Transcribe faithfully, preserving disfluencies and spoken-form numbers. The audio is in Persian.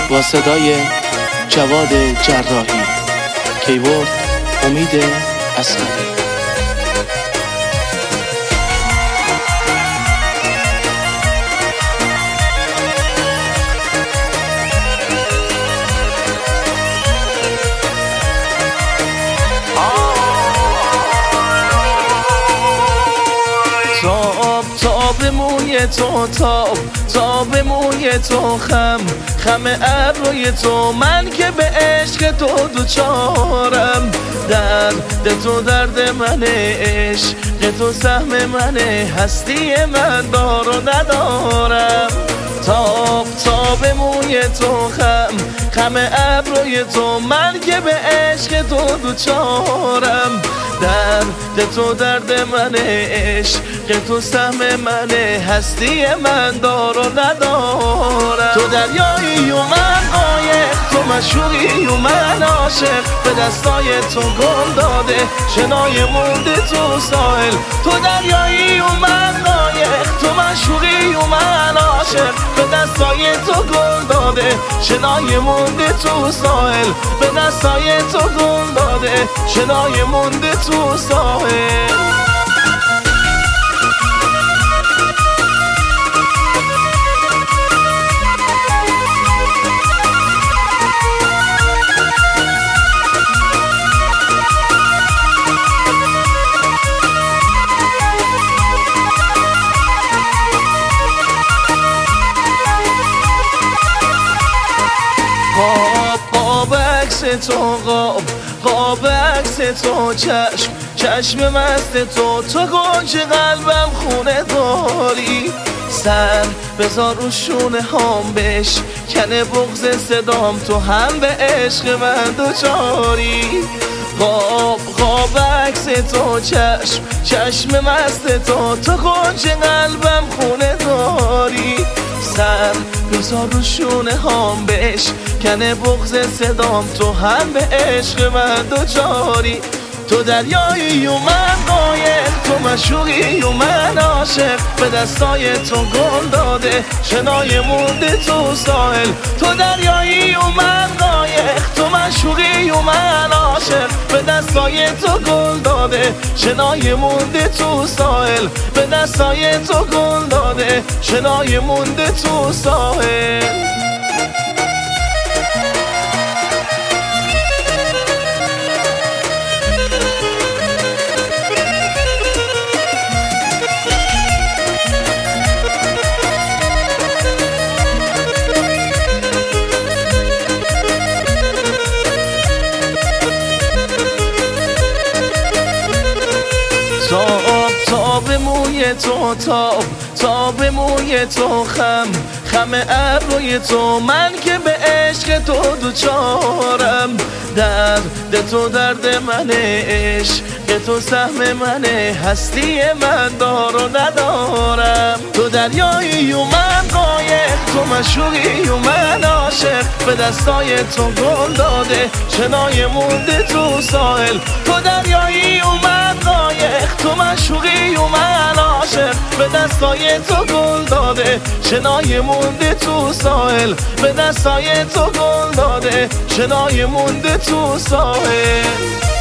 با صدای جواد جراحی، کیبورد امید اصغری. تاب تاب موی تو، تاب تاب موی تو، خم خم ابروی تو، من که به عشق تو دوچارم. درد تو درد منه، عشق تو سهم منه، هستی من دار و ندارم. تاب تاب موی تو، خم خم ابروی تو، من که به عشق تو دوچارم. درد تو درد منه، عشق تو سهم منه، هستی من دار و ندارم. تو دریایی و من قایق، تو مشوقی و من عاشق، به دستای تو گل داده شنای مونده تو ساحل. تو دریایی و من قایق، تو مشوقی و من عاشق، به دستای تو گل داده شنای مونده تو ساحل. به دستای تو گل داده شنای مونده تو ساحل. قاب قاب عکس تو، قاب قاب عکس تو، چشم چشم مست تو، تو گنج قلبم خونه داری. سر بذار رو شونه هام، بش کنه بغض صدام، تو هم به عشق من دوچاری. قاب قاب عکس تو، چشم چشم مست تو، تو گنج قلبم خونه داری. سر بذار رو شونه هام، بش کنه بغض صدام، تو هم به عشق من دوچاری. تو دریایی و من قایق، تو مشوقی و من عاشق، به دستای تو گل داده شنای مونده تو ساحل. تو دریایی و من قایق، تو مشوقی و من عاشق، به دستای تو گل داده شنای مونده تو ساحل. به دستای تو گل داده شنای مونده تو ساحل. تاب تاب موی تو، تاب تاب موی تو، خم خم ابروی تو، من که به عشق تو دوچارم. درد تو درد منه، عشق تو سهم منه، هستی من دار و ندارم. تو دریایی و من قایق، تو مشوقی و من عاشق، به دستای تو گل داده شنای مونده تو ساحل. تو دریایی و من قایق، تو مشوقی و من عاشق، به دستای تو گل داده شنای مونده تو ساحل. به دستای تو گل داده شنای مونده تو ساحل.